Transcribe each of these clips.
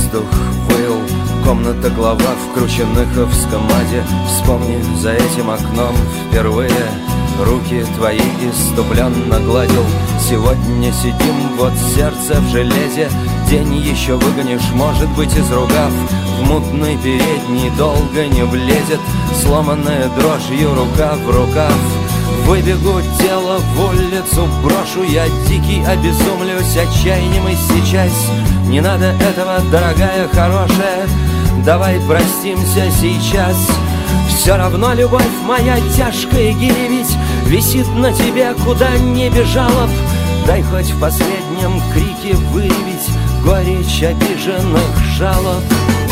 воздух выл. Комната глава в крученыховском аде. Вспомни, за этим окном впервые руки твои иступленно гладил. Сегодня сидим, вот сердце в железе. День еще выгонишь, может быть, из ругав. В мутный передний долго не влезет. Сломанная дрожью рука в рукав. Выбегу, тело в улицу брошу. Я дикий, обезумлюсь, отчаянием сейчас. Не надо этого, дорогая, хорошая. Давай простимся сейчас. Все равно любовь моя тяжкая гиревить висит на тебе, куда не бежала б. Дай хоть в последнем крике выявить горечь обиженных жалоб.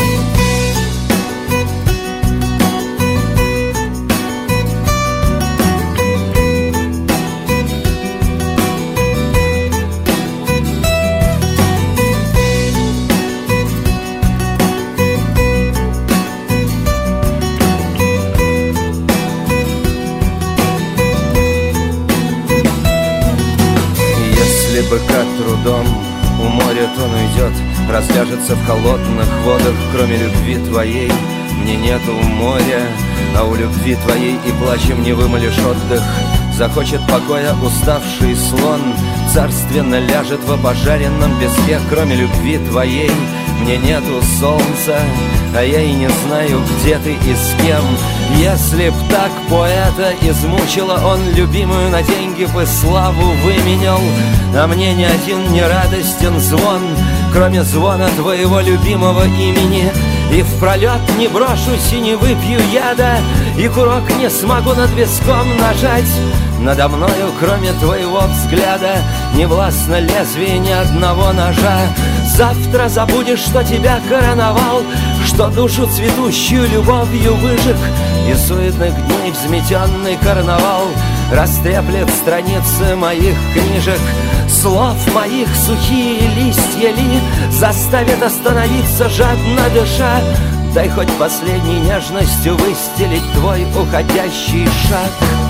Быка трудом уморит, он уйдет, разляжется в холодных водах. Кроме любви твоей мне нету моря, а у любви твоей и плачем не вымолишь отдых. Захочет покоя уставший слон, царственно ляжет в опожаренном песке. Кроме любви твоей мне нету солнца, а я и не знаю, где ты и с кем. Если б так поэта измучила, он любимую на деньги бы славу выменял. А мне ни один не радостен звон, кроме звона твоего любимого имени. И в пролет не брошусь и не выпью яда, и курок не смогу над виском нажать. Надо мною, кроме твоего взгляда, не властно лезвие ни одного ножа. Завтра забудешь, что тебя короновал, что душу цветущую любовью выжег, и суетных дней взметенный карнавал растреплет страницы моих книжек. Слов моих сухие листья ли заставят остановиться, жадно дыша. Дай хоть последней нежностью выстелить твой уходящий шаг.